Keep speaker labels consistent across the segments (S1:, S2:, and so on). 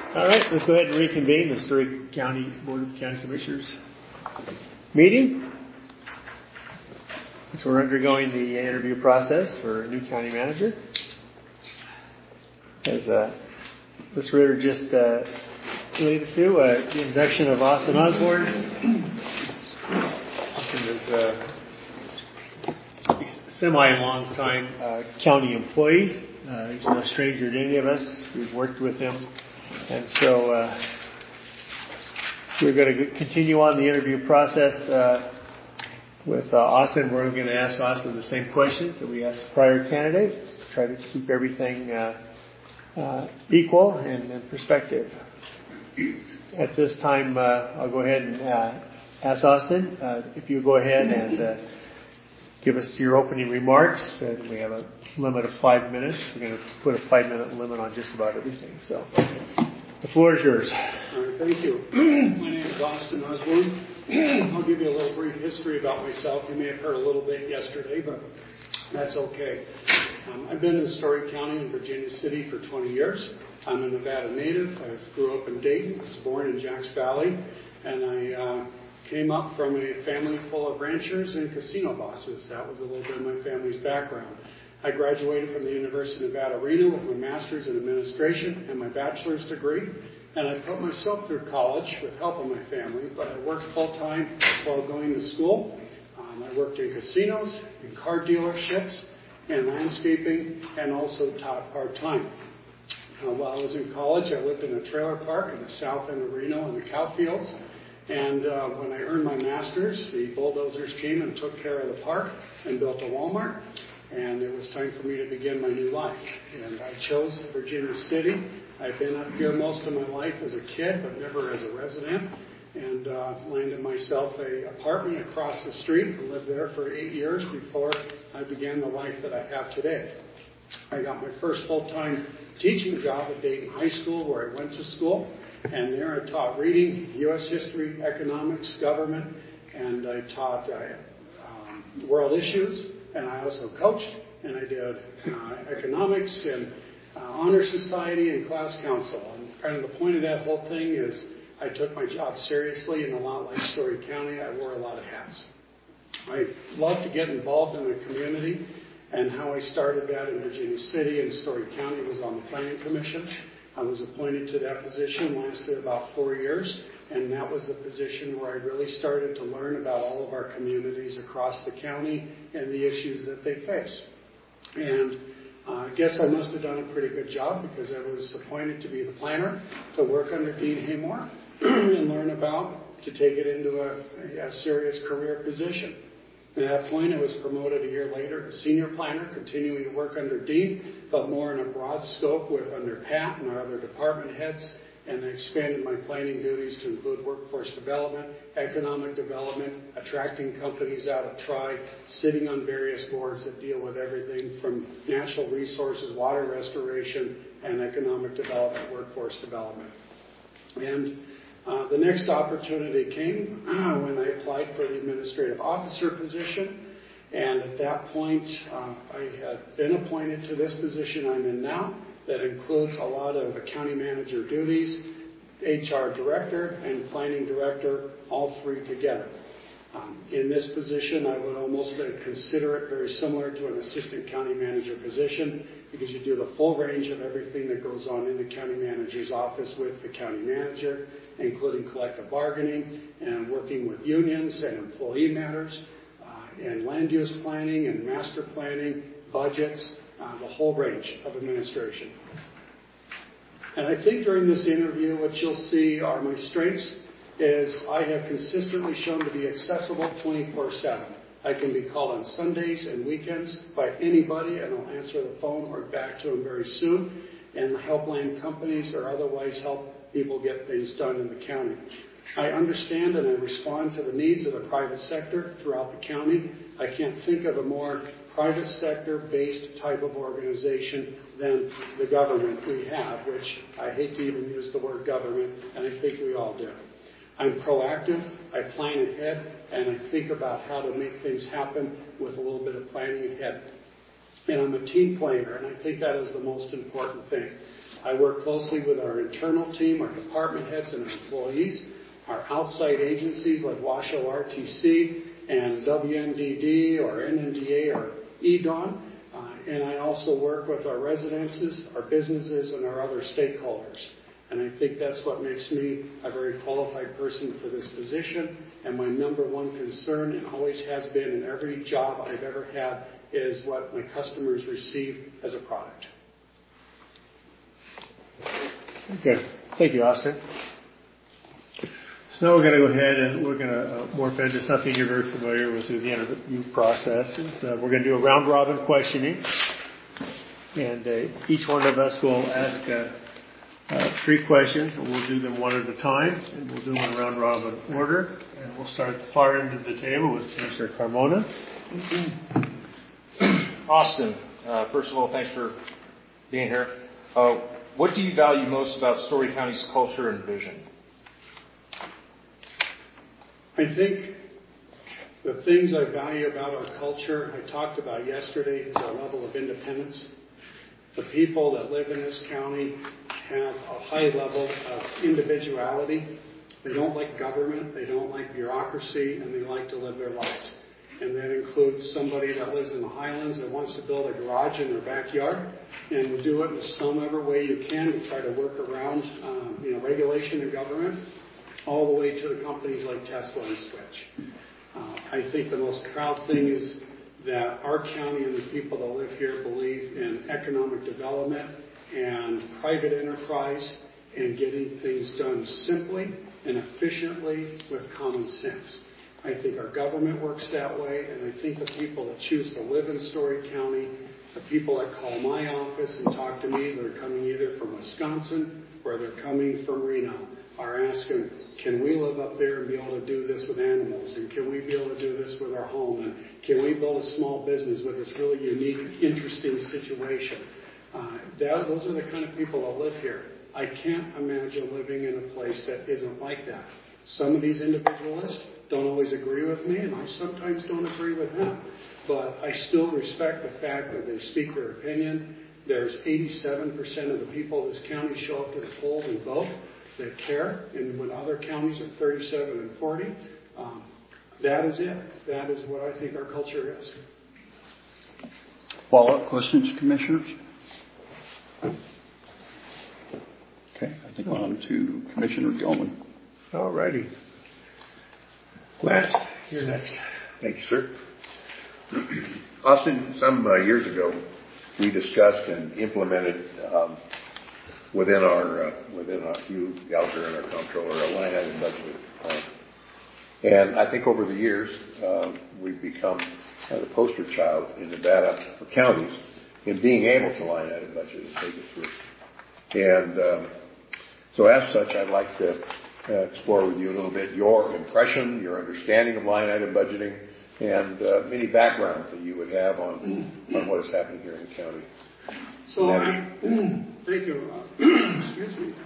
S1: All right, let's go ahead and reconvene the Surrey County Board of County Commissioners meeting. So we're undergoing the interview process for a new county manager. As Mr. Ritter just alluded to, the induction of Austin Osborne. Austin is a semi-long-time county employee. He's no stranger to any of us. We've worked with him. And so we're going to continue on the interview process with Austin. We're going to ask Austin the same questions that we asked the prior candidate. Try to keep everything equal and in perspective. At this time, I'll go ahead and ask Austin if you go ahead and give us your opening remarks. And we have a limit of 5 minutes. We're going to put a 5-minute limit on just about everything. So the floor is yours.
S2: All right, thank you. My name is Austin Osborne. I'll give you a little brief history about myself. You may have heard a little bit yesterday, but that's okay. I've been in Story County in Virginia City for 20 years. I'm a Nevada native. I grew up in Dayton. I was born in Jacks Valley. And I came up from a family full of ranchers and casino bosses. That was a little bit of my family's background. I graduated from the University of Nevada, Reno with my master's in administration and my bachelor's degree. And I put myself through college with help of my family, but I worked full-time while going to school. I worked in casinos, in car dealerships, in landscaping, and also taught part-time. While I was in college, I lived in a trailer park in the south end of Reno in the cow fields. And when I earned my master's, the bulldozers came and took care of the park and built a Walmart. And it was time for me to begin my new life. And I chose Virginia City. I've been up here most of my life as a kid, but never as a resident. And landed myself an apartment across the street and lived there for 8 years before I began the life that I have today. I got my first full-time teaching job at Dayton High School, where I went to school. And there I taught reading, U.S. history, economics, government, and I taught world issues. And I also coached, and I did economics and honor society and class council. And kind of the point of that whole thing is I took my job seriously, and a lot like Story County, I wore a lot of hats. I love to get involved in the community, and how I started that in Virginia City and Story County was on the Planning Commission. I was appointed to that position, lasted about 4 years, and that was the position where I really started to learn about all of our communities across the county and the issues that they face. And I guess I must have done a pretty good job because I was appointed to be the planner, to work under Dean Haymore and learn about, to take it into a serious career position. At that point, I was promoted a year later to senior planner, continuing to work under Dean, but more in a broad scope with under Pat and our other department heads. And I expanded my planning duties to include workforce development, economic development, attracting companies out of Tri, sitting on various boards that deal with everything from natural resources, water restoration, and economic development, workforce development. And the next opportunity came when I applied for the administrative officer position. And at that point, I had been appointed to this position I'm in now. That includes a lot of county manager duties, HR director, and planning director, all three together. In this position, I would almost consider it very similar to an assistant county manager position because you do the full range of everything that goes on in the county manager's office with the county manager, including collective bargaining and working with unions and employee matters, and land use planning and master planning, budgets, the whole range of administration. And I think during this interview, what you'll see are my strengths is I have consistently shown to be accessible 24/7. I can be called on Sundays and weekends by anybody, and I'll answer the phone or back to them very soon and help land companies or otherwise help people get things done in the county. I understand and I respond to the needs of the private sector throughout the county. I can't think of a more private sector-based type of organization than the government we have, which I hate to even use the word government, and I think we all do. I'm proactive, I plan ahead, and I think about how to make things happen with a little bit of planning ahead. And I'm a team player, and I think that is the most important thing. I work closely with our internal team, our department heads, and our employees, our outside agencies like Washoe RTC and WMDD or NMDA or EDON. And I also work with our residences, our businesses, and our other stakeholders. And I think that's what makes me a very qualified person for this position. And my number one concern, and always has been in every job I've ever had, is what my customers receive as a product.
S1: Okay. Thank you, Austin. So now we're going to go ahead and we're going to morph into something you're very familiar with through the interview process. We're going to do a round robin questioning. And each one of us will ask 3 questions, and we'll do them one at a time, and we'll do them in round robin order. And we'll start at the far end of the table with Commissioner Carmona.
S3: Austin, first of all, thanks for being here. What do you value most about Story County's culture and vision?
S2: I think the things I value about our culture, I talked about yesterday, is our level of independence. The people that live in this county have a high level of individuality. They don't like government, they don't like bureaucracy, and they like to live their lives. And that includes somebody that lives in the Highlands that wants to build a garage in their backyard and will do it in some other way you can to try to work around regulation and government, all the way to the companies like Tesla and Switch. I think the most proud thing is that our county and the people that live here believe in economic development and private enterprise and getting things done simply and efficiently with common sense. I think our government works that way, and I think the people that choose to live in Story County, the people that call my office and talk to me, they're coming either from Wisconsin or they're coming from Reno, are asking, can we live up there and be able to do this with animals? And can we be able to do this with our home? And can we build a small business with this really unique, interesting situation? Those are the kind of people that live here. I can't imagine living in a place that isn't like that. Some of these individualists don't always agree with me, and I sometimes don't agree with them. But I still respect the fact that they speak their opinion. There's 87% of the people of this county show up to the polls and vote. They care, and when other counties are 37 and 40, that is it. That is what I think our culture is.
S4: Follow-up questions, Commissioners? Okay, I think on to Commissioner Gilman.
S1: All righty. Lance, you're next.
S5: Thank you, sir. Austin, some years ago, we discussed and implemented within our Hugh Gallagher and our comptroller, a line item budget. And I think over the years, we've become the poster child in Nevada for counties in being able to line item budget and take it through. And so as such, I'd like to explore with you a little bit your impression, your understanding of line item budgeting, and any background that you would have on what is happening here in the county.
S2: So, thank you. Excuse me.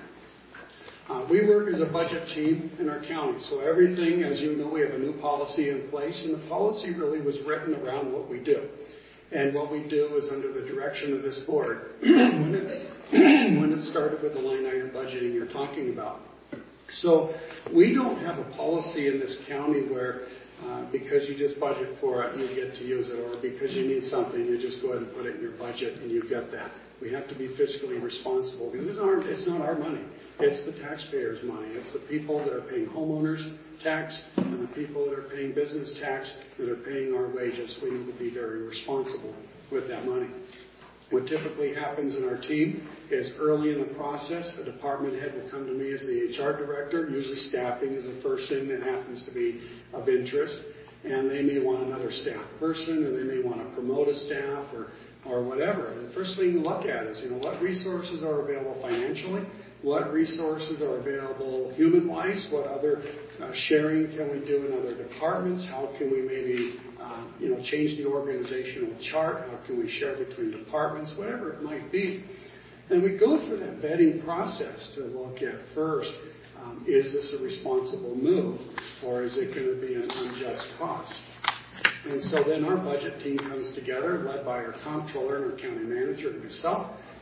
S2: We work as a budget team in our county. So everything, as you know, we have a new policy in place, and the policy really was written around what we do. And what we do is under the direction of this board. When it started with the line item budgeting you're talking about. So we don't have a policy in this county where because you just budget for it, you get to use it, or because you need something, you just go ahead and put it in your budget and you get that. We have to be fiscally responsible because it's not our money. It's the taxpayers' money. It's the people that are paying homeowners tax and the people that are paying business tax that are paying our wages. We need to be very responsible with that money. What typically happens in our team is early in the process, a department head will come to me as the HR director. Usually staffing is the first thing that happens to be of interest. And they may want another staff person, or they may want to promote a staff or whatever. And the first thing you look at is, what resources are available financially? What resources are available human-wise? What other sharing can we do in other departments? How can we maybe change the organizational chart? How can we share between departments? Whatever it might be. And we go through that vetting process to look at first, is this a responsible move, or is it going to be an unjust cost? And so then our budget team comes together, led by our comptroller and our county manager and myself,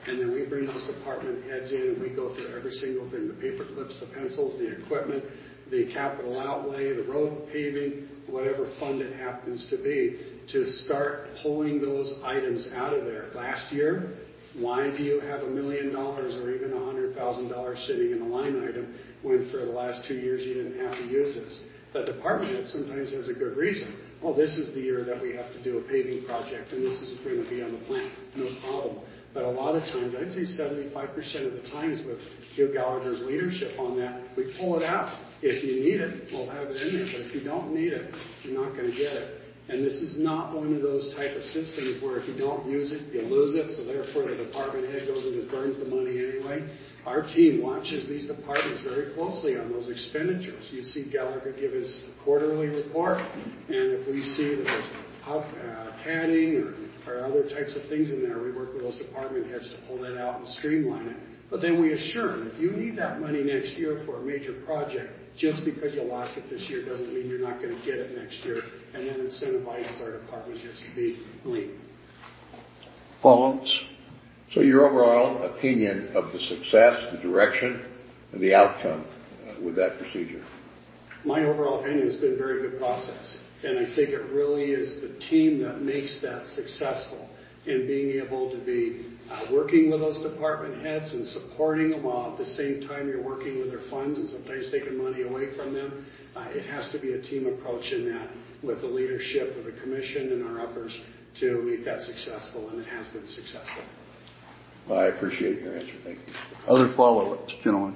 S2: And then we bring those department heads in and we go through every single thing, the paper clips, the pencils, the equipment, the capital outlay, the road paving, whatever fund it happens to be, to start pulling those items out of there. Last year, why do you have $1 million or even $100,000 sitting in a line item when for the last 2 years you didn't have to use this? The department head sometimes has a good reason. Well, this is the year that we have to do a paving project and this is going to be on the plan. No problem. But a lot of times, I'd say 75% of the times with Hugh Gallagher's leadership on that, we pull it out. If you need it, we'll have it in there. But if you don't need it, you're not going to get it. And this is not one of those type of systems where if you don't use it, you lose it. So therefore, the department head goes and just burns the money anyway. Our team watches these departments very closely on those expenditures. You see Gallagher give his quarterly report, and if we see that there's padding or other types of things in there, we work with those department heads to pull that out and streamline it. But then we assure them, if you need that money next year for a major project, just because you lost it this year doesn't mean you're not going to get it next year, and then incentivizes our department heads to be lean.
S4: Follow-ups?
S5: So your overall opinion of the success, the direction, and the outcome with that procedure?
S2: My overall opinion has been a very good process. And I think it really is the team that makes that successful in being able to be working with those department heads and supporting them while at the same time you're working with their funds and sometimes taking money away from them. It has to be a team approach in that with the leadership of the commission and our uppers to make that successful, and it has been successful.
S5: I appreciate your answer. Thank you.
S4: Other follow-ups, gentlemen?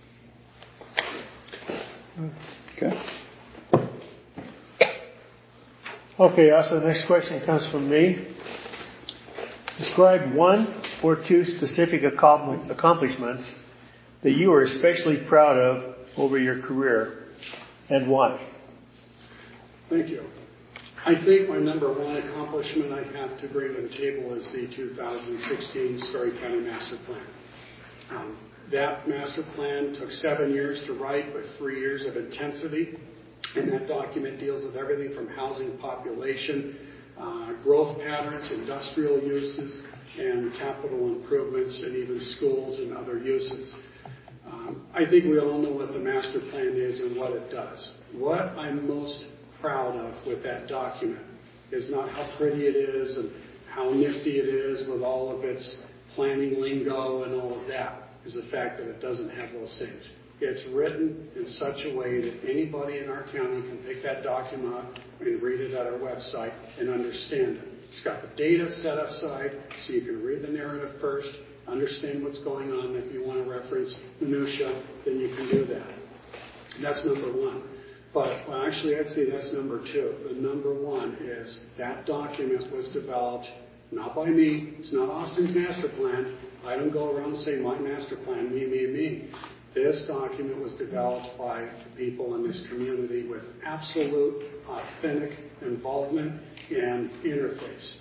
S4: Okay.
S1: Okay, also the next question comes from me. Describe one or two specific accomplishments that you are especially proud of over your career, and why.
S2: Thank you. I think my number one accomplishment I have to bring to the table is the 2016 Story County Master Plan. That master plan took 7 years to write with 3 years of intensity, and that document deals with everything from housing population, growth patterns, industrial uses, and capital improvements, and even schools and other uses. I think we all know what the master plan is and what it does. What I'm most proud of with that document is not how pretty it is and how nifty it is with all of its planning lingo and all of that, is the fact that it doesn't have those things. It's written in such a way that anybody in our county can pick that document up and read it at our website and understand it. It's got the data set aside so you can read the narrative first, understand what's going on. If you want to reference minutia, then you can do that. That's number one. But well, actually, I'd say that's number two. The number one is that document was developed not by me. It's not Austin's master plan. I don't go around saying my master plan, me. This document was developed by the people in this community with absolute authentic involvement and interface.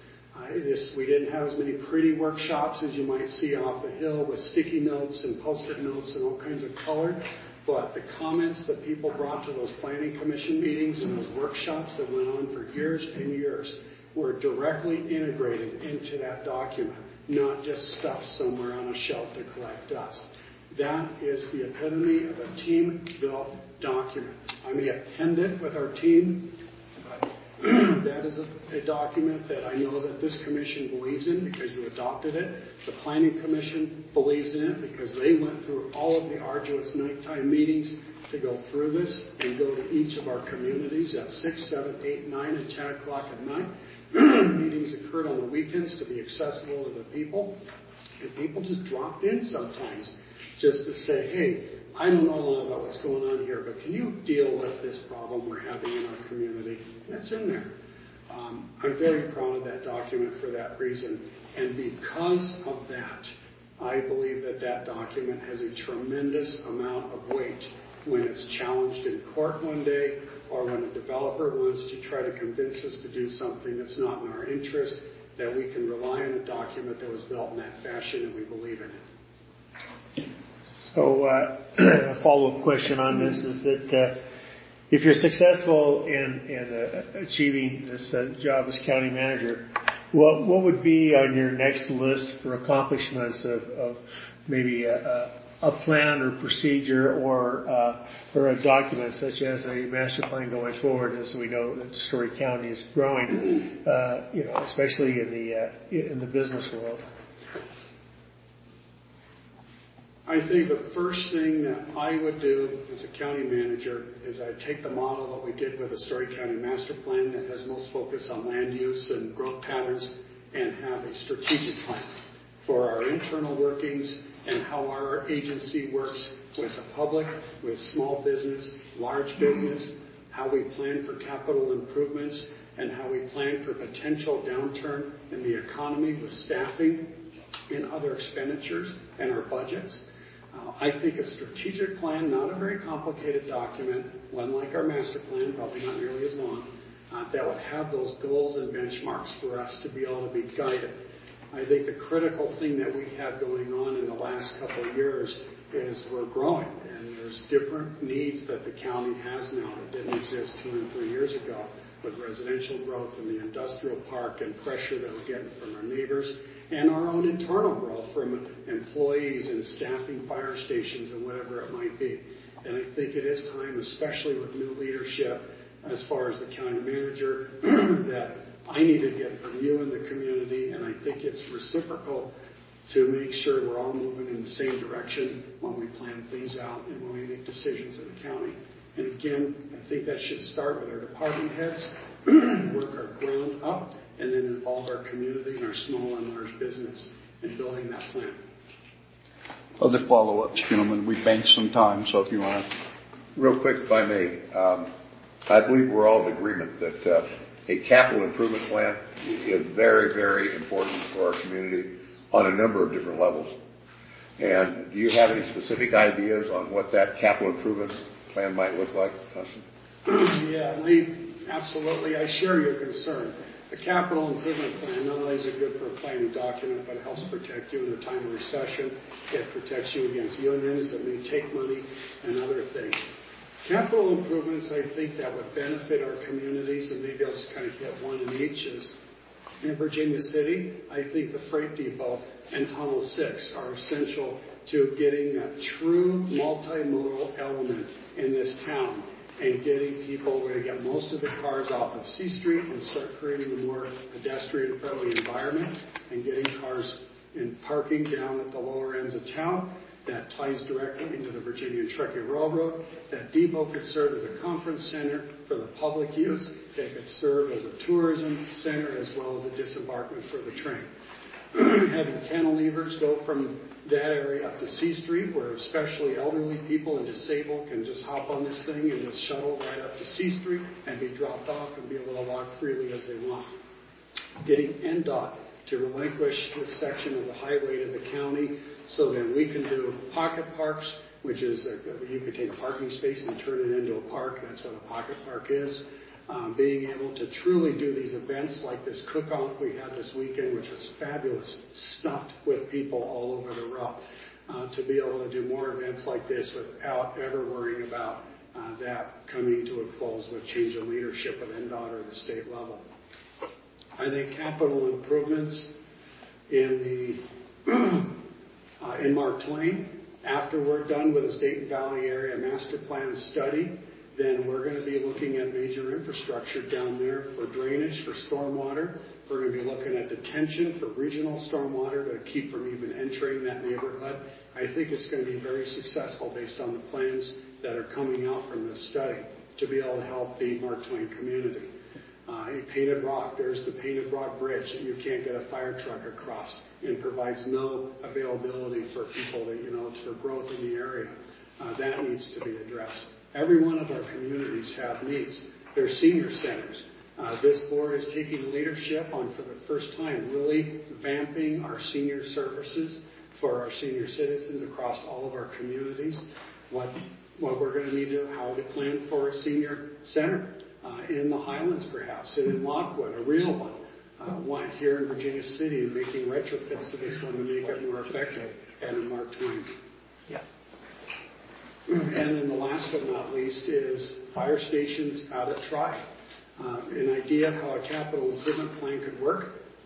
S2: We didn't have as many pretty workshops as you might see off the hill with sticky notes and post-it notes and all kinds of color. But the comments that people brought to those planning commission meetings and those workshops that went on for years and years were directly integrated into that document, not just stuffed somewhere on a shelf to collect dust. That is the epitome of a team-built document. I may append it with our team, but that is a document that I know that this commission believes in because you adopted it. The Planning Commission believes in it because they went through all of the arduous nighttime meetings to go through this and go to each of our communities at 6, 7, 8, 9, and 10 o'clock at night. Meetings occurred on the weekends to be accessible to the people. And people just dropped in sometimes just to say, hey, I don't know a lot about what's going on here, but can you deal with this problem we're having in our community? That's in there. I'm very proud of that document for that reason. And because of that, I believe that that document has a tremendous amount of weight when it's challenged in court one day or when a developer wants to try to convince us to do something that's not in our interest, that we can rely on a document that was built in that fashion and we believe in it.
S1: So a follow-up question on this is that if you're successful in achieving this job as county manager, What would be on your next list for accomplishments of maybe a plan or procedure or a document such as a master plan going forward, as we know that Story County is growing, especially in the business world?
S2: I think the first thing that I would do as a county manager is I'd take the model that we did with the Story County Master Plan that has most focus on land use and growth patterns and have a strategic plan for our internal workings and how our agency works with the public, with small business, large business, how we plan for capital improvements, and how we plan for potential downturn in the economy with staffing and other expenditures and our budgets. I think a strategic plan, not a very complicated document, one like our master plan, probably not nearly as long, that would have those goals and benchmarks for us to be able to be guided. I think the critical thing that we have going on in the last couple of years is we're growing, and there's different needs that the county has now that didn't exist 2 and 3 years ago, with residential growth in the industrial park and pressure that we're getting from our neighbors, and our own internal growth from employees and staffing fire stations and whatever it might be. And I think it is time, especially with new leadership, as far as the county manager, that I need to get from you in the community, and I think it's reciprocal to make sure we're all moving in the same direction when we plan things out and when we make decisions in the county. And again, I think that should start with our department heads, work our ground up, and then involve our community and our small and large business in building that plan.
S4: Other follow-ups, gentlemen. We banked some time, so if you want to.
S5: Real quick, if I may, I believe we're all in agreement that a capital improvement plan is very, very important for our community on a number of different levels. And do you have any specific ideas on what that capital improvement plan might look like, Constance?
S2: Yeah, absolutely. I share your concern. The capital improvement plan not only is it good for a planning document, but it helps protect you in a time of recession. It protects you against unions that may take money and other things. Capital improvements, I think, that would benefit our communities, and maybe I'll just kind of hit one in each, is in Virginia City, I think the freight depot and Tunnel 6 are essential to getting that true multimodal element in this town and getting people where to get most of the cars off of C Street and start creating a more pedestrian-friendly environment and getting cars in parking down at the lower ends of town. That ties directly into the Virginia and Truckee Railroad. That depot could serve as a conference center for the public use. It could serve as a tourism center as well as a disembarkment for the train. Having cantilevers go from that area up to C Street, where especially elderly people and disabled can just hop on this thing and just shuttle right up to C Street and be dropped off and be able to walk freely as they want. Getting NDOT to relinquish this section of the highway to the county so that we can do pocket parks, which is you could take a parking space and turn it into a park. That's what a pocket park is. Being able to truly do these events like this cook-off we had this weekend, which was fabulous, stuffed with people all over the row. To be able to do more events like this without ever worrying about that coming to a close with change of leadership at NDOT or the state level. I think capital improvements in Mark Twain, after we're done with the Dayton Valley Area Master Plan study, then we're going to be looking at major infrastructure down there for drainage, for stormwater. We're going to be looking at detention for regional stormwater to keep from even entering that neighborhood. I think it's going to be very successful based on the plans that are coming out from this study to be able to help the Mark Twain community. Painted Rock, there's the Painted Rock Bridge that you can't get a fire truck across and provides no availability for people for growth in the area. That needs to be addressed. Every one of our communities have needs. There are senior centers. This board is taking leadership on, for the first time, really vamping our senior services for our senior citizens across all of our communities. What we're going to need to, how to plan for a senior center in the Highlands, perhaps, and in Lockwood, a real one here in Virginia City, and making retrofits to this one to make it more effective, and in Mark Twain.
S1: Yeah.
S2: And then the last but not least is fire stations out at Tri. An idea of how a capital improvement plan could work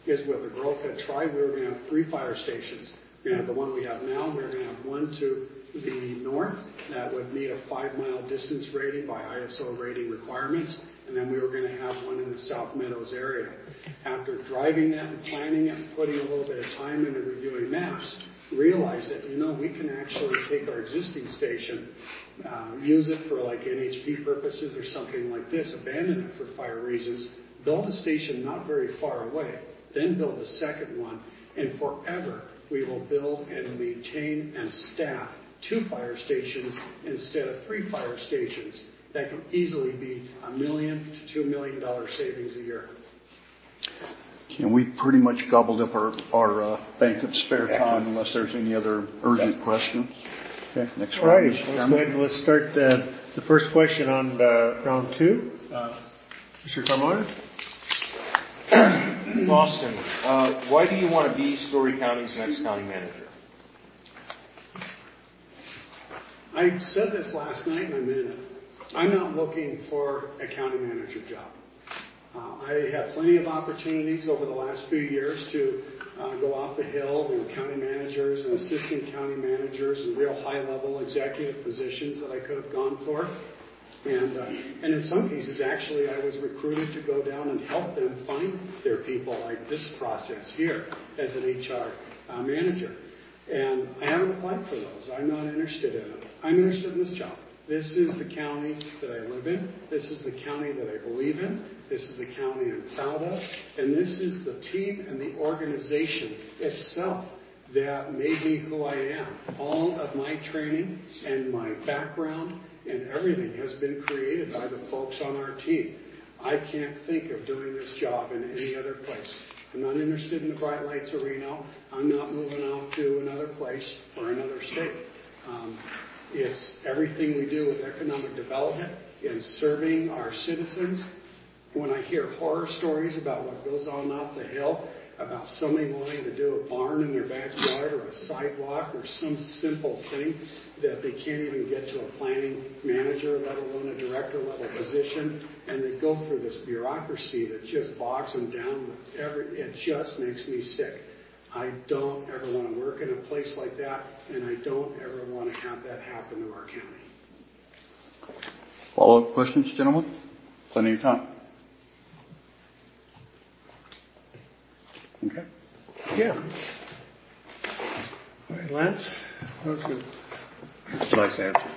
S2: is with the growth at Tri, we were going to have 3 fire stations. We're going to have the one we have now. We're going to have one to the north that would meet a 5-mile distance rating by ISO rating requirements. And then we were going to have one in the South Meadows area. After driving that and planning it and putting a little bit of time into reviewing maps, realized that, we can actually take our existing station, use it for like NHP purposes or something like this, abandon it for fire reasons, build a station not very far away, then build the second one, and forever we will build and maintain and staff 2 fire stations instead of 3 fire stations. That can easily be $1 million to $2 million savings a year.
S4: And we pretty much gobbled up our bank of spare time unless there's any other urgent questions. Okay, next round.
S1: All right, let's go ahead and let's start the first question on round 2. Mr. Carmona?
S3: Austin, why do you want to be Story County's next county manager?
S2: I said this last night and I meant it. I'm not looking for a county manager job. I have plenty of opportunities over the last few years to go off the hill with county managers and assistant county managers and real high-level executive positions that I could have gone for. And in some cases, actually, I was recruited to go down and help them find their people, like this process here as an HR manager. And I haven't applied for those. I'm not interested in it. I'm interested in this job. This is the county that I live in. This is the county that I believe in. This is the county I'm proud of. And this is the team and the organization itself that made me who I am. All of my training and my background and everything has been created by the folks on our team. I can't think of doing this job in any other place. I'm not interested in the Bright Lights Arena. I'm not moving out to another place or another state. It's everything we do with economic development and serving our citizens. When I hear horror stories about what goes on off the hill, about somebody wanting to do a barn in their backyard or a sidewalk or some simple thing that they can't even get to a planning manager, let alone a director level position, and they go through this bureaucracy that just bogs them down with it just makes me sick. I don't ever want to work in a place like that, and I don't ever want to have that happen to our county.
S4: Follow-up questions, gentlemen? Plenty of time. Okay.
S1: Yeah. All right, Lance? That was good.
S5: Nice answer.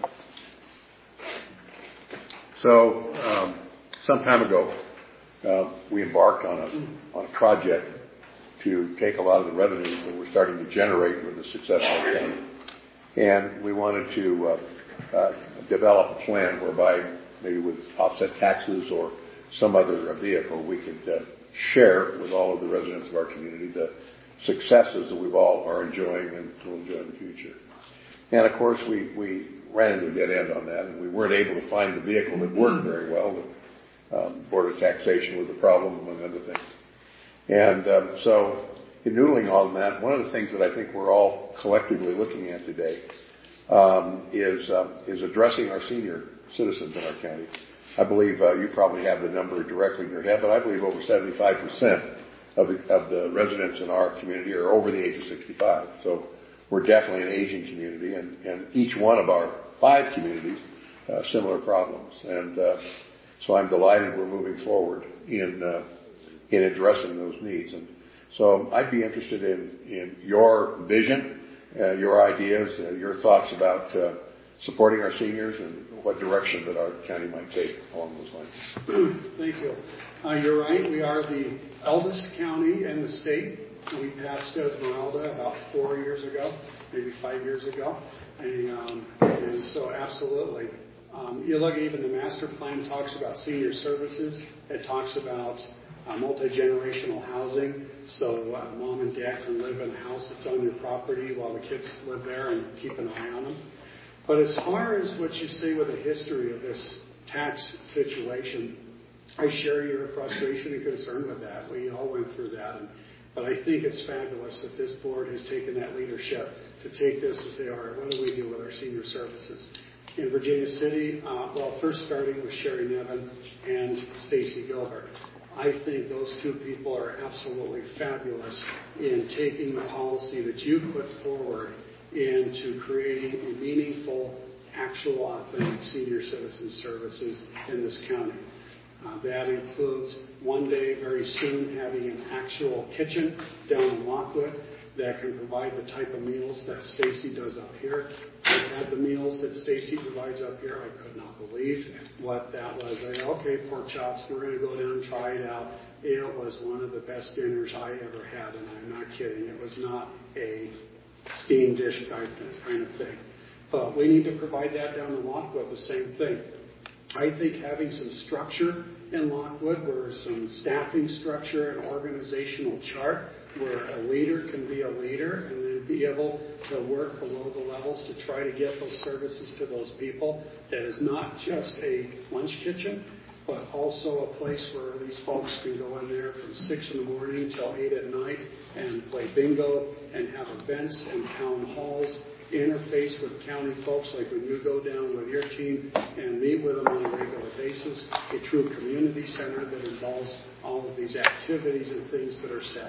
S5: So, some time ago, we embarked on a project to take a lot of the revenues that we're starting to generate with the success of the county. And we wanted to develop a plan whereby maybe with offset taxes or some other vehicle we could share with all of the residents of our community the successes that we've all are enjoying and will enjoy in the future. And of course we ran into a dead end on that, and we weren't able to find the vehicle that worked very well. Board of taxation was a problem, among other things. And so in noodling on that, one of the things that I think we're all collectively looking at today is addressing our senior citizens in our county. I believe you probably have the number directly in your head, but I believe over 75% of the residents in our community are over the age of 65. So we're definitely an aging community, and each one of our 5 communities similar problems. And so I'm delighted we're moving forward in addressing those needs. And so I'd be interested in your vision, your ideas, your thoughts about supporting our seniors and what direction that our county might take along those lines.
S2: Thank you. You're right. We are the eldest county in the state. We passed Esmeralda about 4 years ago, maybe 5 years ago. And so absolutely. You look, even the master plan talks about senior services. It talks about multi-generational housing, so mom and dad can live in a house that's on your property while the kids live there and keep an eye on them. But as far as what you say with the history of this tax situation, I share your frustration and concern with that. We all went through that. But I think it's fabulous that this board has taken that leadership to take this and say, all right, what do we do with our senior services? In Virginia City, first starting with Sherry Nevin and Stacy Gilbert. I think those two people are absolutely fabulous in taking the policy that you put forward into creating a meaningful, actual, authentic senior citizen services in this county. That includes one day, very soon, having an actual kitchen down in Lockwood that can provide the type of meals that Stacy does up here. I've had the meals that Stacy provides up here. I could not believe what that was. I go, okay, pork chops, we're going to go down and try it out. It was one of the best dinners I ever had, and I'm not kidding. It was not a steamed dish kind of thing. But we need to provide that down in Lockwood, the same thing. I think having some structure in Lockwood, where some staffing structure and organizational chart, where a leader can be a leader and then be able to work below the levels to try to get those services to those people. That is not just a lunch kitchen, but also a place where these folks can go in there from 6 in the morning till 8 at night and play bingo and have events and town halls, interface with county folks, like when you go down with your team and meet with them on a regular basis, a true community center that involves all of these activities and things that are set.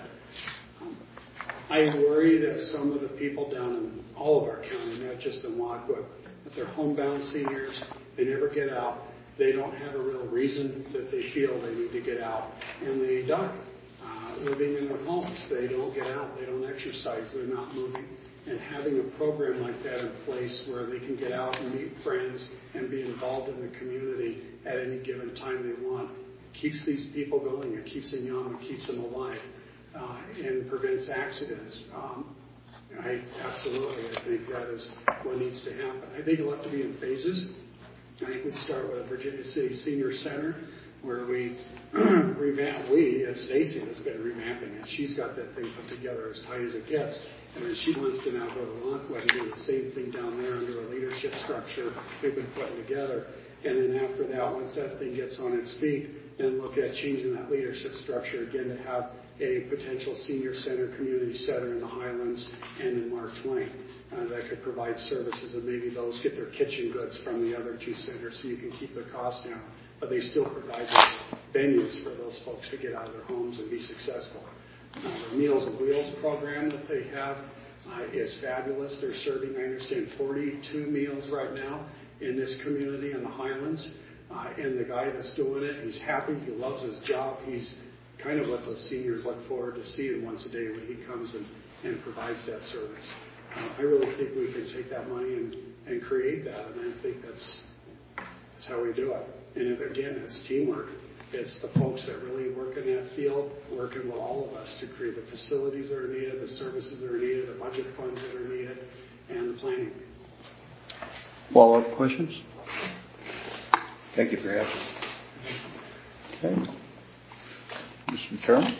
S2: I worry that some of the people down in all of our county, not just in Lockwood, that they're homebound seniors, they never get out, they don't have a real reason that they feel they need to get out, and they die living in their homes. They don't get out, they don't exercise, they're not moving. And having a program like that in place where they can get out and meet friends and be involved in the community at any given time they want keeps these people going. It keeps them young, it keeps them alive, and prevents accidents. I think that is what needs to happen. I think it'll have to be in phases. I think we'd start with a Virginia City Senior Center where we revamp. Stacy has been revamping it. She's got that thing put together as tight as it gets. And then she wants to now go to Lockwood and do the same thing down there under a leadership structure we've been putting together. And then after that, once that thing gets on its feet, then look at changing that leadership structure again to have a potential senior center, community center in the Highlands and in Mark Twain that could provide services, and maybe those get their kitchen goods from the other two centers so you can keep the cost down. But they still provide those venues for those folks to get out of their homes and be successful. The Meals on Wheels program that they have is fabulous. They're serving, I understand, 42 meals right now in this community in the Highlands. And the guy that's doing it, he's happy. He loves his job. He's kind of what those seniors look forward to seeing once a day when he comes and provides that service. I really think we can take that money and create that, and I think that's how we do it. And again, it's teamwork. It's the folks that really work in that field, working with all of us to create the facilities that are needed, the services that are needed, the budget funds that are needed, and the planning.
S4: Follow-up questions?
S5: Thank you for your answer.
S4: Okay. Mr. Carroll?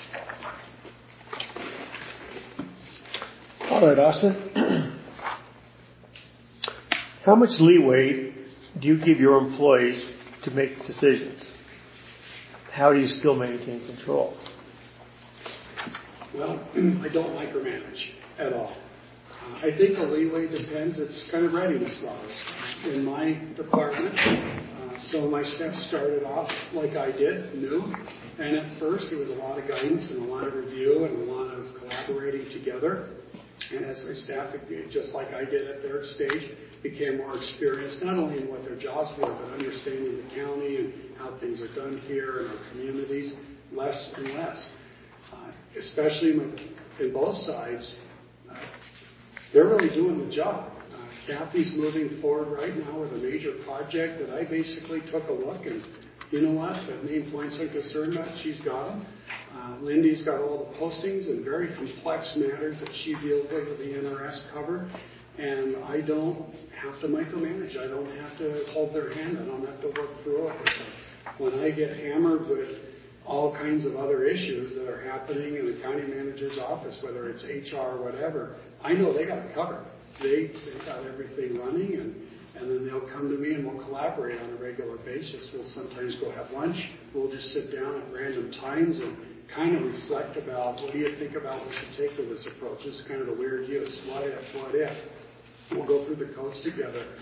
S1: All right, Austin. How much leeway do you give your employees to make decisions? How do you still maintain control?
S2: Well, I don't micromanage at all. I think the leeway depends. It's kind of readiness levels. In my department, some of my staff started off like I did, new. And at first, there was a lot of guidance and a lot of review and a lot of collaborating together. And as my staff, just like I did at their stage, became more experienced, not only in what their jobs were, but understanding the county and how things are done here in our communities, less and less. Especially in both sides, they're really doing the job. Kathy's moving forward right now with a major project that I basically took a look and, you know what, the main points I'm concerned about, she's got them. Lindy's got all the postings and very complex matters that she deals with the NRS cover. And I don't have to micromanage. I don't have to hold their hand. I don't have to work through it. When I get hammered with all kinds of other issues that are happening in the county manager's office, whether it's HR or whatever, I know they got it covered. They got everything running, and then they'll come to me and we'll collaborate on a regular basis. We'll sometimes go have lunch. We'll just sit down at random times and kind of reflect about what do you think about we should take with this approach. This is kind of a weird use. What if? We'll go through the codes together.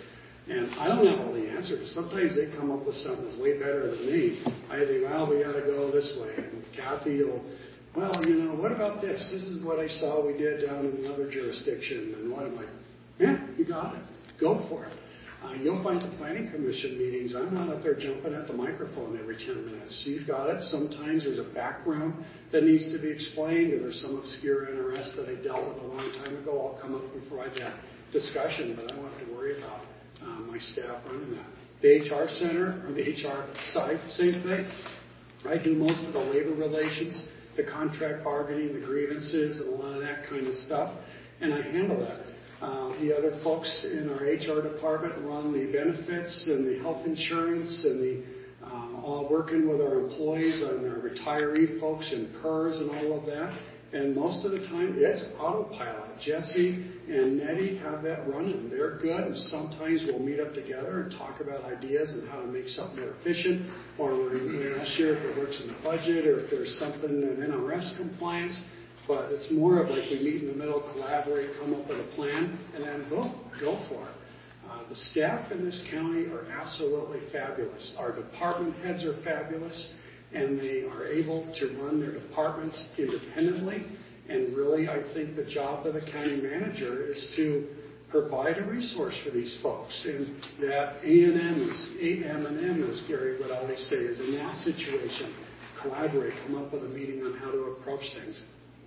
S2: And I don't have all the answers. Sometimes they come up with something that's way better than me. I think, well, we got to go this way. And Kathy will, well, what about this? This is what I saw we did down in another jurisdiction. And what I'm like, yeah, you got it. Go for it. You'll find the planning commission meetings, I'm not up there jumping at the microphone every 10 minutes. You've got it. Sometimes there's a background that needs to be explained, or there's some obscure NRS that I dealt with a long time ago. I'll come up and provide that discussion, but I don't have to worry about my staff running that. The HR center, or the HR side, same thing. I do most of the labor relations, the contract bargaining, the grievances, and a lot of that kind of stuff, and I handle that. The other folks in our HR department run the benefits and the health insurance and the all working with our employees and our retiree folks and PERS and all of that. And most of the time, it's autopilot. Jesse and Nettie have that running. They're good, and sometimes we'll meet up together and talk about ideas and how to make something more efficient, or we're not sure if it works in the budget or if there's something in NRS compliance. But it's more of like we meet in the middle, collaborate, come up with a plan, and then boom, go for it. The staff in this county are absolutely fabulous. Our department heads are fabulous, and they are able to run their departments independently. And really, I think the job of the county manager is to provide a resource for these folks. And that A&M, as Gary would always say, is in that situation. Collaborate, come up with a meeting on how to approach things.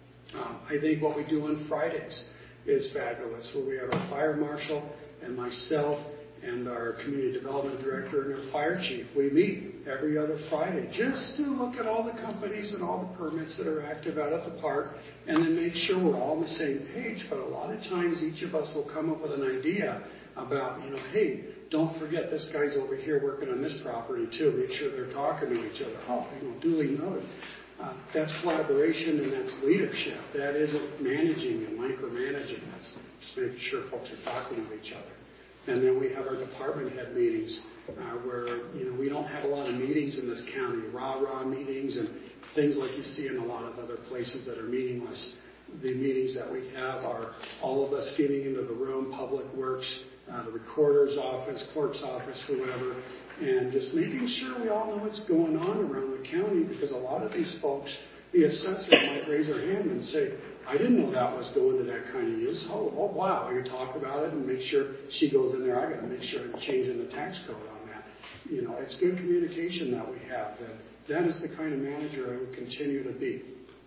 S2: I think what we do on Fridays is fabulous, where we have our fire marshal and myself and our community development director and our fire chief. We meet every other Friday just to look at all the companies and all the permits that are active out at the park, and then make sure we're all on the same page. But a lot of times each of us will come up with an idea about, hey, don't forget this guy's over here working on this property too. Make sure they're talking to each other. Duly noted. That's collaboration and that's leadership. That isn't managing and micromanaging. That's just making sure folks are talking to each other. And then we have our department head meetings where we don't have a lot of meetings in this county, rah-rah meetings and things like you see in a lot of other places that are meaningless. The meetings that we have are all of us getting into the room, Public Works, the recorder's office, clerk's office, whoever, and just making sure we all know what's going on around the county, because a lot of these folks, the assessors might raise their hand and say, I didn't know that was going to that kind of use. Oh wow, you talk about it and make sure she goes in there. I got to make sure I'm changing the tax code on that. It's good communication that we have. That is the kind of manager I would continue to be.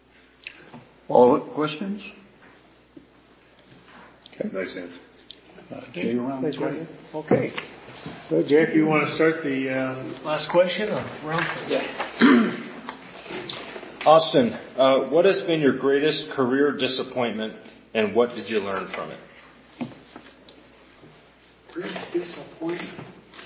S4: All questions?
S5: Okay. Nice answer.
S4: Jay, around
S1: Thanks, Ryan. Okay. So, Jay, if you want to start the last question on round three.
S3: Yeah. Austin, what has been your greatest career disappointment, and what did you learn from it?
S2: Greatest disappointment.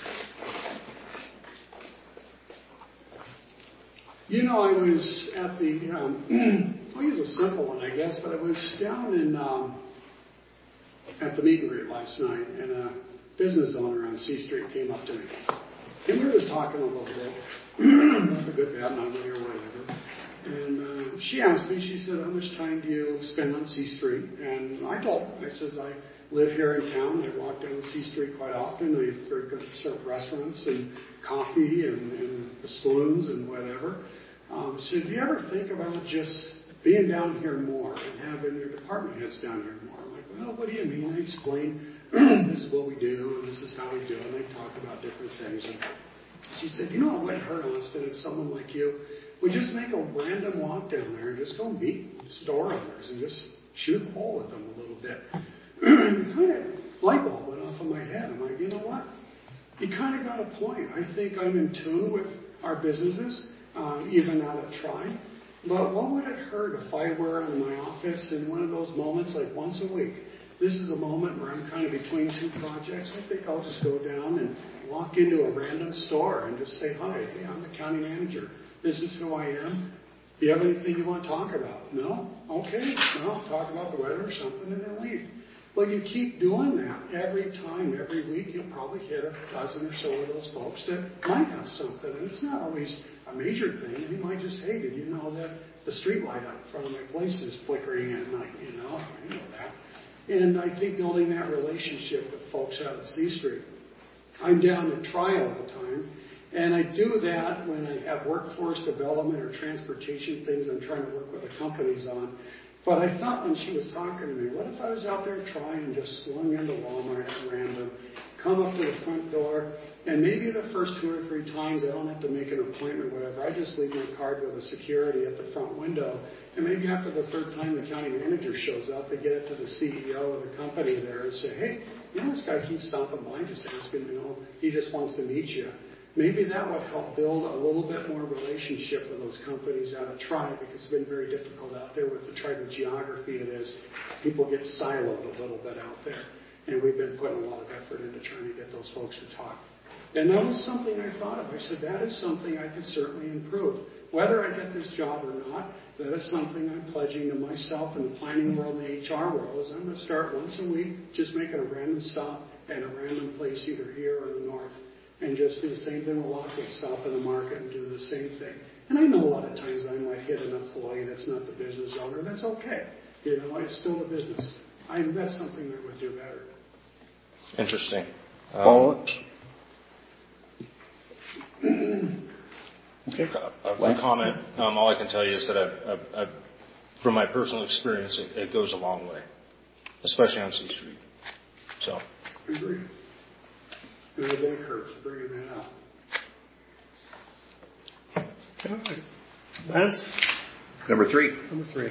S2: I was at the, I'll use a simple one, I guess, but I was down in at the meet and greet last night, and a business owner on C Street came up to me. And we were just talking a little bit about the good, bad, and ugly, or whatever. And she asked me, she said, how much time do you spend on C Street? And I told her, I says, I live here in town. I walk down C Street quite often. I have very good restaurants and coffee and the saloons and whatever. So do you ever think about just being down here more and having your department heads down here more? I'm like, well, what do you mean? I explain, this is what we do, and this is how we do it, and I talk about different things. And she said, it wouldn't hurt, Austin, if someone like you would just make a random walk down there and just go meet store owners and just shoot the ball with them a little bit. Kind of light bulb went off in my head. I'm like, you know what? You kind of got a point. I think I'm in tune with our businesses, even out at Tri. But what would it hurt if I were in my office in one of those moments, like once a week? This is a moment where I'm kind of between two projects. I think I'll just go down and walk into a random store and just say, hi, hey, I'm the county manager. This is who I am. Do you have anything you want to talk about? No? Okay. Well, talk about the weather or something and then leave. But you keep doing that every time, every week, you'll probably hit a dozen or so of those folks that might have something. And it's not always a major thing. He might just, hey, did you know that the street light out in front of my place is flickering at night? I know that. And I think building that relationship with folks out at C Street. I'm down at trial all the time, and I do that when I have workforce development or transportation things I'm trying to work with the companies on. But I thought when she was talking to me, what if I was out there trying and just slung into Walmart at random, come up to the front door, and maybe the first 2 or 3 times I don't have to make an appointment or whatever. I just leave my card with a security at the front window. And maybe after the 3rd time the county manager shows up, they get it to the CEO of the company there and say, hey, you know, this guy keeps stopping by, just asking, you know, he just wants to meet you. Maybe that would help build a little bit more relationship with those companies out of tribe, because it's been very difficult out there with the tribal geography it is. People get siloed a little bit out there. And we've been putting a lot of effort into trying to get those folks to talk. And that was something I thought of. I said, that is something I could certainly improve. Whether I get this job or not, that is something I'm pledging to myself in the planning world and the HR world, is I'm going to start once a week, just making a random stop at a random place, either here or in the north. And just do the same thing with Lockwood, stop in the market and do the same thing. And I know a lot of times I might hit an employee that's not the business owner. That's okay. You know, it's still the business. That's something I would do better.
S3: Interesting.
S4: Follow
S3: Okay. A comment. All I can tell you is that from my personal experience, it goes a long way, especially on C Street. So.
S2: I agree. And I thank her for bringing that up.
S1: Okay. Lance?
S5: Number 3.
S1: Number 3.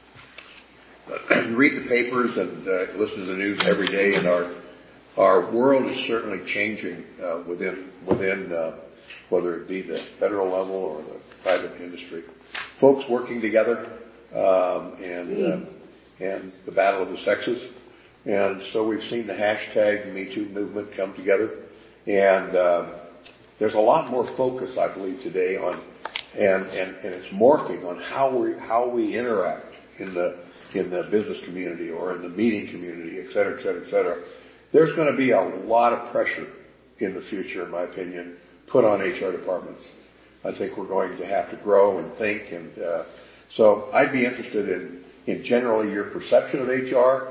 S5: You read the papers and listen to the news every day, and our world is certainly changing within whether it be the federal level or the private industry. Folks working together and the battle of the sexes. And so we've seen the hashtag #MeToo movement come together. And there's a lot more focus, I believe, today on, and it's morphing on how we interact in the business community or in the meeting community, et cetera, et cetera, et cetera. There's going to be a lot of pressure in the future, in my opinion, put on HR departments. I think we're going to have to grow and think, and so I'd be interested in generally your perception of HR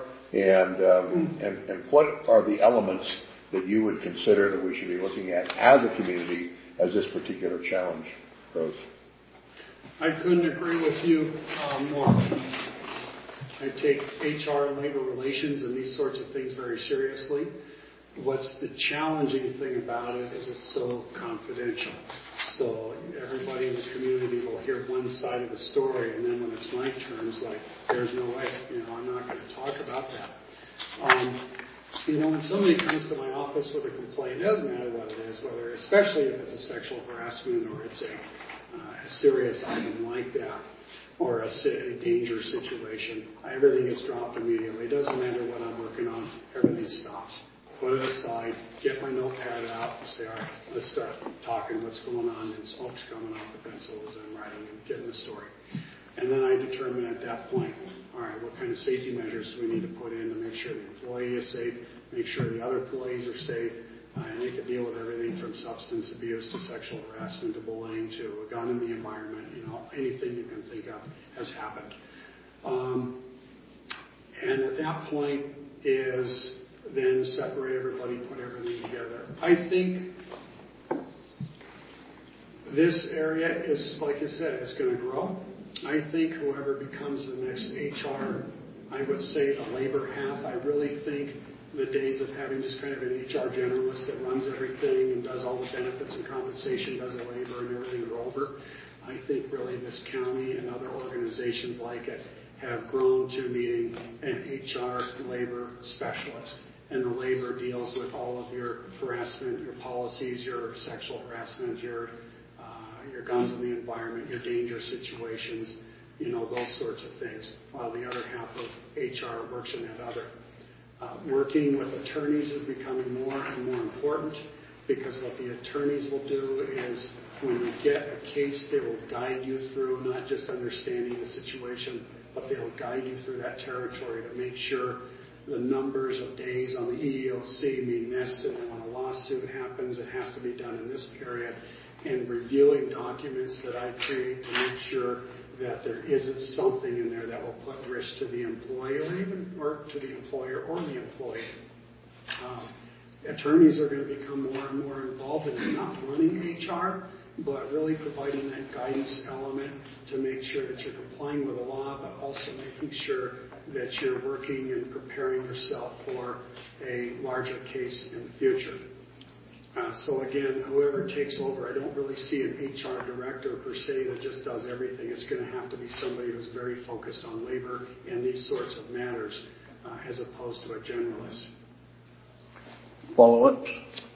S5: and what are the elements that you would consider that we should be looking at as a community as this particular challenge grows.
S2: I couldn't agree with you more. I take HR and labor relations and these sorts of things very seriously. What's the challenging thing about it is it's so confidential. So everybody in the community will hear one side of the story, and then when it's my turn, it's like, there's no way. You know, I'm not going to talk about that. You know, when somebody comes to my office with a complaint, it doesn't matter what it is, whether, especially if it's a sexual harassment or it's a serious item like that, or a danger situation, everything gets dropped immediately. It doesn't matter what I'm working on, everything stops. Put it aside, get my notepad out, and say, all right, let's start talking what's going on, and smoke's coming off the pencil as I'm writing and getting the story. And then I determine at that point, all right, what kind of safety measures do we need to put in to make sure the employee is safe, make sure the other employees are safe, and they can deal with everything from substance abuse to sexual harassment to bullying to a gun in the environment. You know, anything you can think of has happened. And at that point is then separate everybody, put everything together. I think this area is, like you said, it's going to grow. I think whoever becomes the next HR, I would say the labor half, I really think the days of having just kind of an HR generalist that runs everything and does all the benefits and compensation, does the labor and everything are over. I think really this county and other organizations like it have grown to needing an HR labor specialist. And the labor deals with all of your harassment, your policies, your sexual harassment, your guns in the environment, your danger situations, you know, those sorts of things. While the other half of HR works in that other. Working with attorneys is becoming more and more important, because what the attorneys will do is when you get a case, they will guide you through not just understanding the situation, but they'll guide you through that territory to make sure the numbers of days on the EEOC mean this, and when a lawsuit happens, it has to be done in this period, and reviewing documents that I create to make sure that there isn't something in there that will put risk to the employee or to the employer or the employee. Attorneys are going to become more involved in not running HR, but really providing that guidance element to make sure that you're complying with the law, but also making sure that you're working and preparing yourself for a larger case in the future. So again, whoever takes over, I don't really see an HR director per se that just does everything. It's going to have to be somebody who's very focused on labor and these sorts of matters, as opposed to a generalist.
S4: Follow-ups?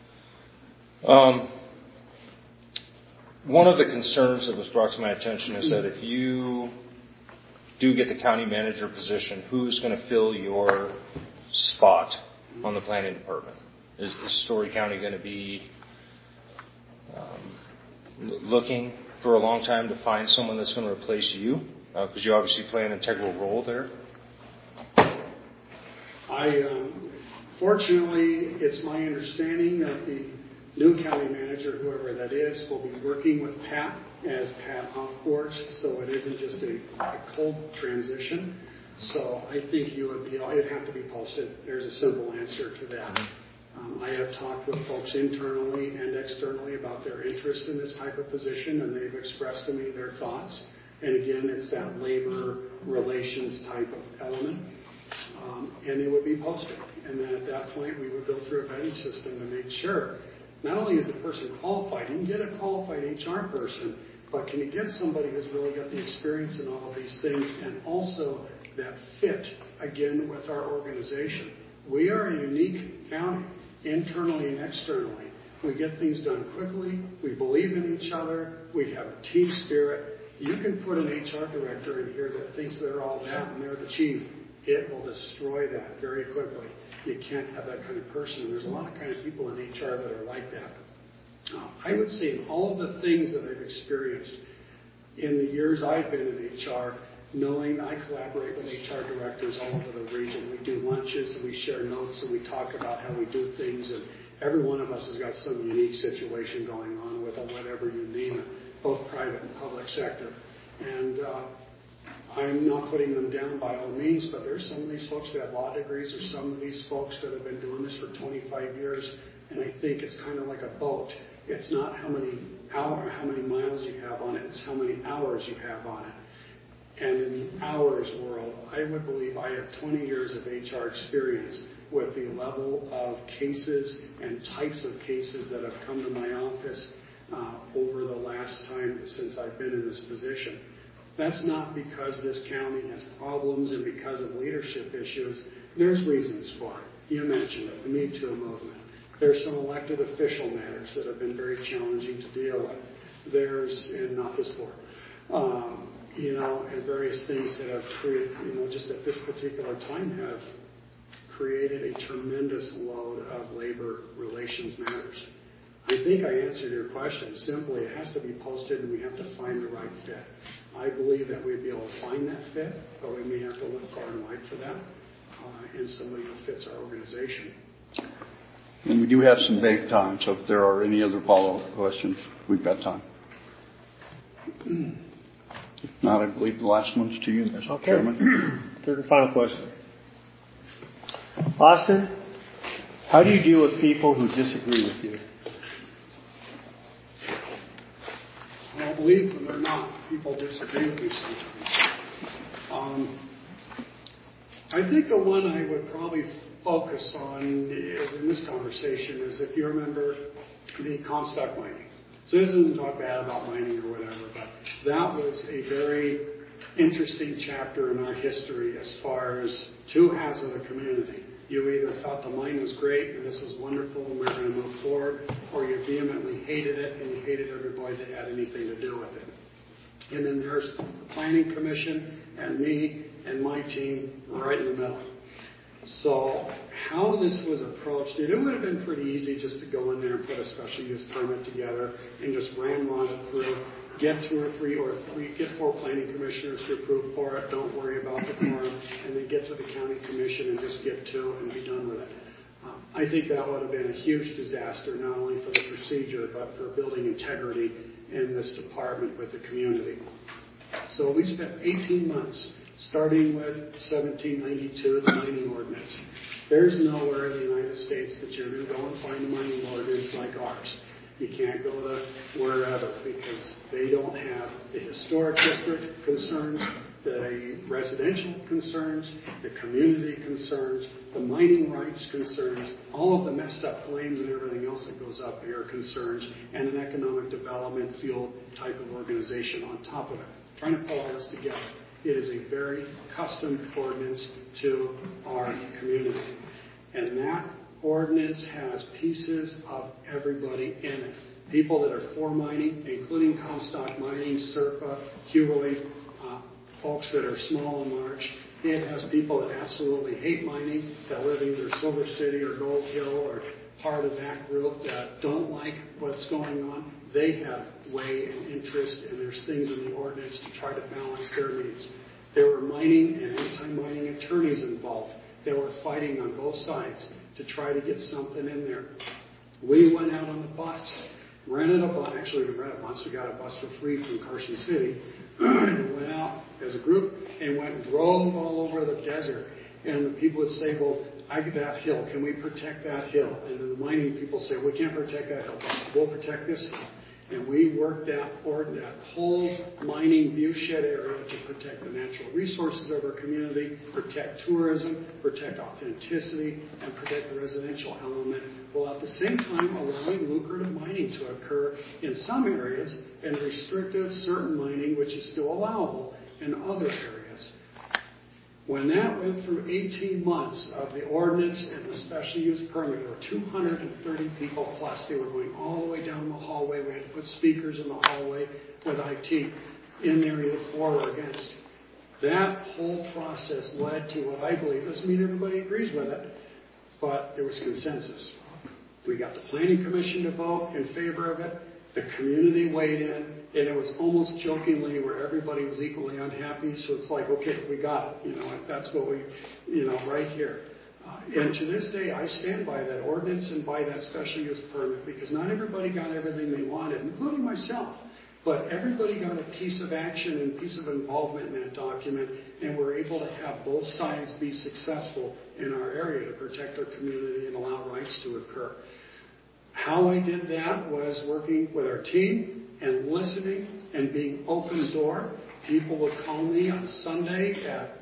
S3: One of the concerns that was brought to my attention is that if you do get the county manager position, who's going to fill your spot on the planning department? Is Story County going to be looking for a long time to find someone that's going to replace you? Because you obviously play an integral role there.
S2: Fortunately, it's my understanding that the new county manager, whoever that is, will be working with Pat as Pat offboards, so it isn't just a cold transition. So I think it'd have to be posted. There's a simple answer to that. I have talked with folks internally and externally about their interest in this type of position, and they've expressed to me their thoughts. And again, it's that labor relations type of element. And it would be posted. And then at that point, we would go through a vetting system to make sure not only is the person qualified, you can get a qualified HR person, but can you get somebody who's really got the experience in all of these things and also that fit, again, with our organization. We are a unique county, internally and externally. We get things done quickly. We believe in each other. We have a team spirit. You can put an HR director in here that thinks they're all that and they're the chief. It will destroy that very quickly. You can't have that kind of person. There's a lot of kind of people in HR that are like that. I would say in all of the things that I've experienced in the years I've been in HR, knowing I collaborate with HR directors all over the region. We do lunches and we share notes and we talk about how we do things, and every one of us has got some unique situation going on with whatever you name it, both private and public sector. And I'm not putting them down by all means, but there's some of these folks that have law degrees or some of these folks that have been doing this for 25 years, and I think it's kind of like a boat. It's not how many miles you have on it, it's how many hours you have on it. And in the hours world, I would believe I have 20 years of HR experience with the level of cases and types of cases that have come to my office over the last time since I've been in this position. That's not because this county has problems and because of leadership issues. There's reasons for it. You mentioned it, the Me Too movement. There's some elected official matters that have been very challenging to deal with. And not this board. And various things that have created, just at this particular time have created a tremendous load of labor relations matters. I think I answered your question simply. It has to be posted and we have to find the right fit. I believe that we'd be able to find that fit, but we may have to look far and wide for that and somebody who fits our organization.
S4: And we do have some bank time, so if there are any other follow-up questions, we've got time. If not, I believe the last one's to you, Mr. Chairman.
S1: Third and final question. Austin, how do you deal with people who disagree with you?
S2: I don't believe them or not. People disagree with me sometimes. I think the one I would probably focus on in this conversation is if you remember the Comstock mining. So this isn't talk bad about mining or whatever, but that was a very interesting chapter in our history as far as two halves of the community. You either thought the mine was great and this was wonderful and we were going to move forward, or you vehemently hated it and you hated everybody that had anything to do with it. And then there's the Planning Commission and me and my team right in the middle. So how this was approached, it would have been pretty easy just to go in there and put a special use permit together and just ramrod it through, get get 4 planning commissioners to approve for it, don't worry about the quorum, and then get to the county commission and just get 2 and be done with it. I think that would have been a huge disaster, not only for the procedure, but for building integrity in this department with the community. So we spent 18 months starting with 1792, the mining ordinance. There's nowhere in the United States that you're going to go and find a mining ordinance like ours. You can't go to wherever because they don't have the historic district concerns, the residential concerns, the community concerns, the mining rights concerns, all of the messed up claims and everything else that goes up here concerns, and an economic development field type of organization on top of it. Trying to pull all this together. It is a very custom ordinance to our community. And that ordinance has pieces of everybody in it. People that are for mining, including Comstock Mining, Serpa, Hewley, folks that are small and large. It has people that absolutely hate mining, that live either Silver City or Gold Hill or part of that group that don't like what's going on. They have way and interest, and there's things in the ordinance to try to balance their needs. There were mining and anti-mining attorneys involved. They were fighting on both sides to try to get something in there. We went out on the bus, rented a bus. Actually, we rented a bus. We got a bus for free from Carson City. And went out as a group and went and drove all over the desert. And the people would say, well, that hill, can we protect that hill? And then the mining people say, we can't protect that hill, but we'll protect this hill. And we worked that whole mining viewshed area to protect the natural resources of our community, protect tourism, protect authenticity, and protect the residential element, while at the same time allowing lucrative mining to occur in some areas and restrictive certain mining, which is still allowable in other areas. When that went through 18 months of the ordinance and the special use permit, there were 230 people plus. They were going all the way down the hallway. We had to put speakers in the hallway with IT in there either for or against. That whole process led to what I believe, doesn't mean everybody agrees with it, but there was consensus. We got the Planning Commission to vote in favor of it. The community weighed in, and it was almost jokingly where everybody was equally unhappy. So it's like, okay, we got it. That's what we, right here. And to this day, I stand by that ordinance and by that special use permit because not everybody got everything they wanted, including myself. But everybody got a piece of action and piece of involvement in that document, and we're able to have both sides be successful in our area to protect our community and allow rights to occur. How I did that was working with our team and listening and being open door. People would call me on Sunday at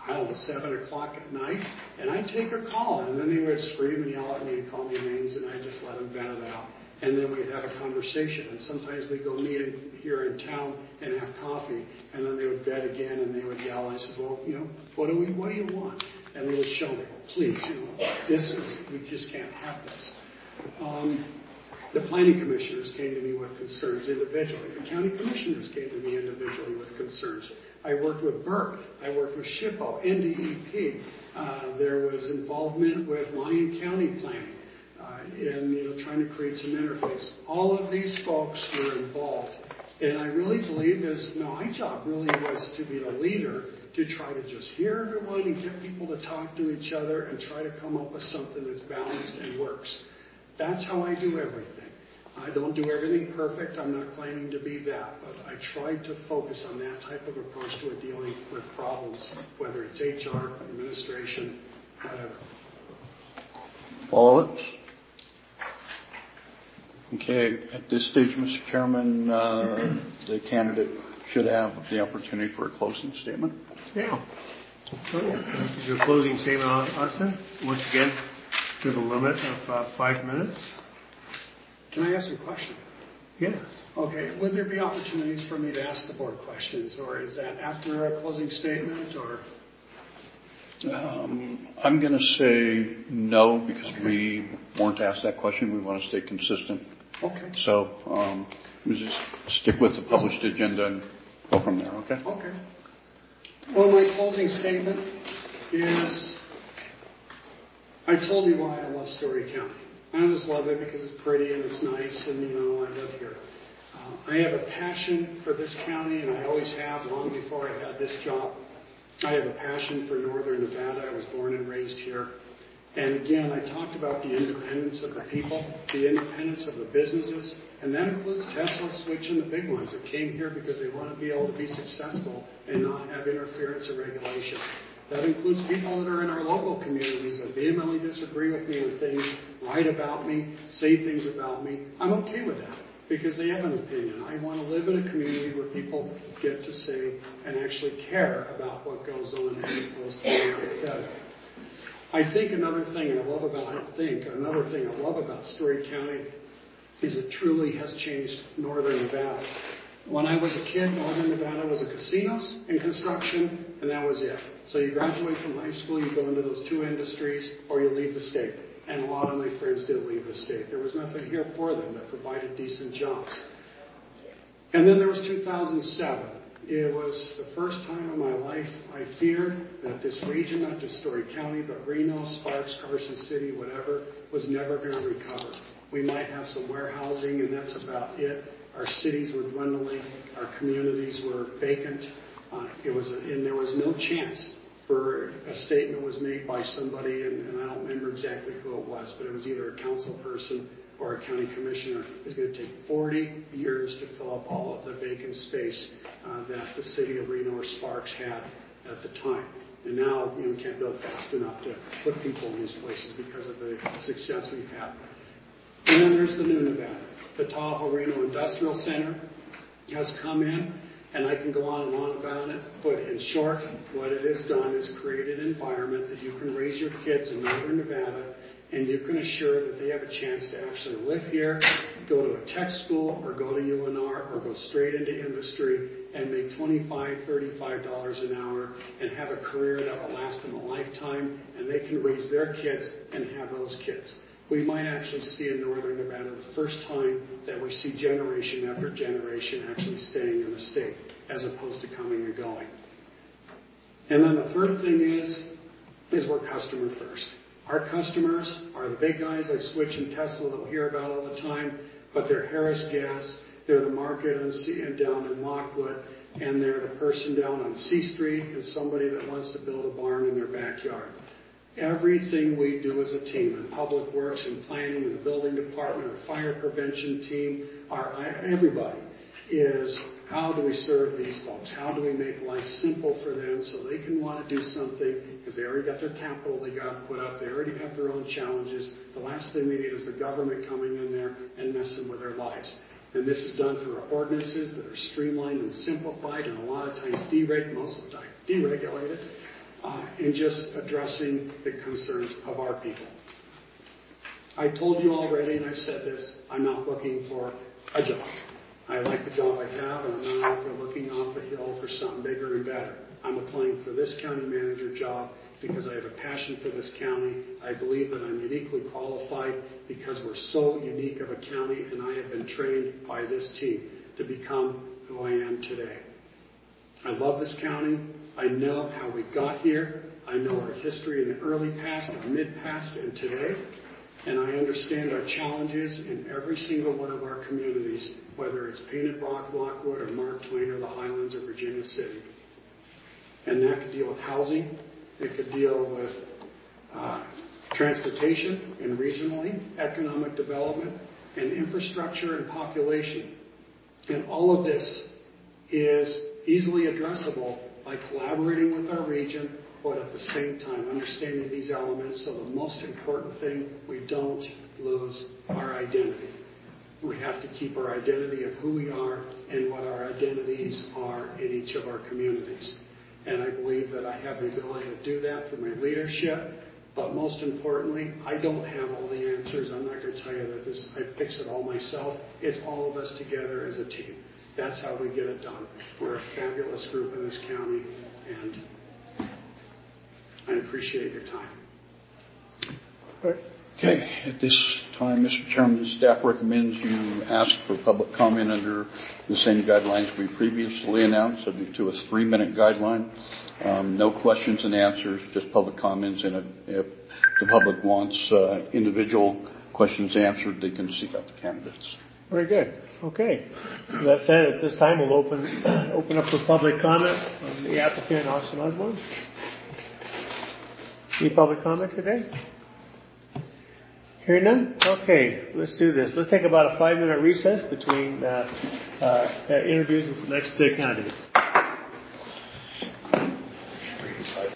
S2: 7 o'clock at night, and I'd take a call, and then they would scream and yell at me and call me names, and I'd just let them vent it out. And then we'd have a conversation, and sometimes we'd go meet here in town and have coffee, and then they would vet again, and they would yell. I said, well, what do you want? And they would show me, please, we just can't have this. The planning commissioners came to me with concerns individually. The county commissioners came to me individually with concerns. I worked with Burke. I worked with SHPO, NDEP. There was involvement with Lyon County planning in trying to create some interface. All of these folks were involved. And I really believe my job really was to be the leader to try to just hear everyone and get people to talk to each other and try to come up with something that's balanced and works. That's how I do everything. I don't do everything perfect. I'm not claiming to be that, but I try to focus on that type of approach to dealing with problems, whether it's HR, administration, whatever.
S4: Follow-ups? Okay, at this stage, Mr. Chairman, the candidate should have the opportunity for a closing statement.
S1: Yeah. Your closing statement, Austin. Once again, we have a limit of 5 minutes.
S2: Can I ask a question?
S1: Yes.
S2: Okay. Would there be opportunities for me to ask the board questions, or is that after a closing statement, or?
S4: I'm going to say no because we weren't asked that question. We want to stay consistent.
S2: Okay.
S4: So we just stick with the published agenda and go from there, okay?
S2: Okay. Well, my closing statement is, I told you why I love Story County. I just love it because it's pretty and it's nice and, I live here. I have a passion for this county, and I always have long before I had this job. I have a passion for northern Nevada. I was born and raised here. And again, I talked about the independence of the people, the independence of the businesses, and that includes Tesla, Switch, and the big ones that came here because they want to be able to be successful and not have interference or regulation. That includes people that are in our local communities that vehemently disagree with me on things, write about me, say things about me. I'm okay with that because they have an opinion. I want to live in a community where people get to say and actually care about what goes on as opposed to what does. I think another thing I love about Story County is it truly has changed northern Nevada. When I was a kid, northern Nevada was a casinos and construction, and that was it. So you graduate from high school, you go into those two industries, or you leave the state. And a lot of my friends did leave the state. There was nothing here for them that provided decent jobs. And then there was 2007. It was the first time in my life I feared that this region, not just Story County, but Reno, Sparks, Carson City, whatever, was never going to recover. We might have some warehousing, and that's about it. Our cities were dwindling. Our communities were vacant. And there was no chance for a statement was made by somebody, and I don't remember exactly who it was, but it was either a council person or a county commissioner. It's going to take 40 years to fill up all of the vacant space that the city of Reno or Sparks had at the time. And now, we can't build fast enough to put people in these places because of the success we've had. And then there's the new Nevada. The Tahoe Reno Industrial Center has come in, and I can go on and on about it, but in short, what it has done is created an environment that you can raise your kids in northern Nevada, and you can assure that they have a chance to actually live here, go to a tech school, or go to UNR, or go straight into industry and make $25, $35 an hour and have a career that will last them a lifetime, and they can raise their kids and have those kids. We might actually see in northern Nevada the first time that we see generation after generation actually staying in the state as opposed to coming and going. And then the third thing is we're customer first. Our customers are the big guys like Switch and Tesla that we'll hear about all the time, but they're Harris Gas, they're the market and down in Lockwood, and they're the person down on C Street and somebody that wants to build a barn in their backyard. Everything we do as a team, in public works and planning, in the building department, our fire prevention team, everybody, is how do we serve these folks? How do we make life simple for them so they can want to do something because they already got their capital they got to put up. They already have their own challenges. The last thing they need is the government coming in there and messing with their lives. And this is done through ordinances that are streamlined and simplified and a lot of times most of the time deregulated. And just addressing the concerns of our people. I told you already, and I've said this, I'm not looking for a job. I like the job I have, and I'm not out there looking off the hill for something bigger and better. I'm applying for this county manager job because I have a passion for this county. I believe that I'm uniquely qualified because we're so unique of a county, and I have been trained by this team to become who I am today. I love this county. I know how we got here. I know our history in the early past, our mid-past, and today. And I understand our challenges in every single one of our communities, whether it's Painted Rock, Lockwood, or Mark Twain, or the Highlands, or Virginia City. And that could deal with housing. It could deal with transportation and regionally, economic development, and infrastructure and population. And all of this is easily addressable by collaborating with our region, but at the same time understanding these elements so the most important thing, we don't lose our identity. We have to keep our identity of who we are and what our identities are in each of our communities. And I believe that I have the ability to do that through my leadership, but most importantly, I don't have all the answers. I'm not going to tell you that I fix it all myself. It's all of us together as a team. That's how we get it done. We're a fabulous group in this county, and I appreciate your time.
S4: Okay. At this time, Mr. Chairman, the staff recommends you ask for public comment under the same guidelines we previously announced, subject to a 3-minute guideline. No questions and answers, just public comments. And if the public wants individual questions answered, they can seek out the candidates.
S1: Very good. Okay. With that said, at this time, we'll open up for public comment on the applicant, Austin Osborne. Any public comment today? Hearing none? Okay, let's do this. Let's take about a 5-minute recess between interviews with the next candidate.